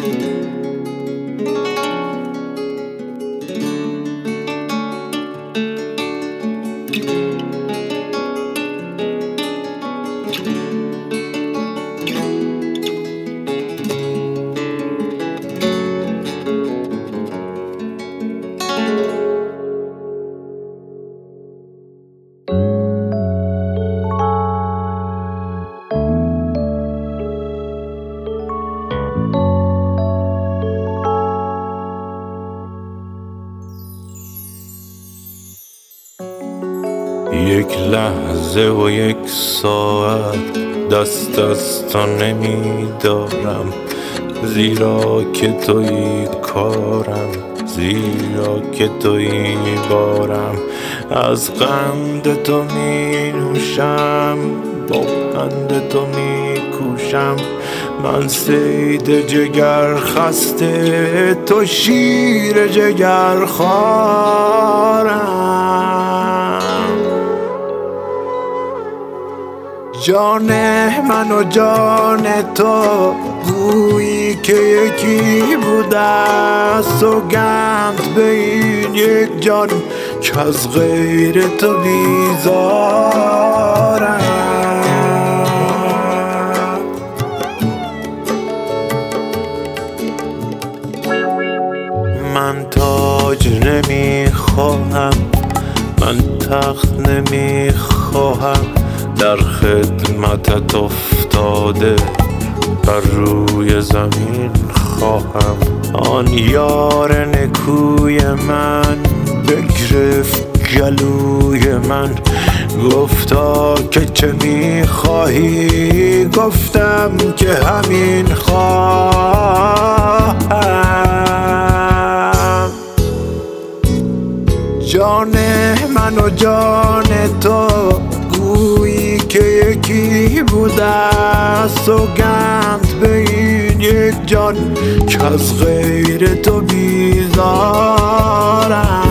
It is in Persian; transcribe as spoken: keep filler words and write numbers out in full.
یک لحظه و یک ساعت دست از تو نمی دارم، زیرا که تویی کارم، زیرا که تویی بارم. از قند تو می نوشم، با پند تو می کوشم. من صید جگر خسته، تو شیر جگر خوارم. جان من و جان تو گویی که یکی بوده، سوگند به این یک جان که از غیر تو بیزارم. من تاج نمی خواهم، من تخت نمی خواهم، در خدمتت افتاده بر روی زمین خواهم. آن یار نکوی من بگرفت گلوی من، گفتا که چه میخواهی؟ گفتم که همین خواهم. جان من و جان تو گویی که یکی بوده، سوگند به این یک جان که از غیر تو بیزارم.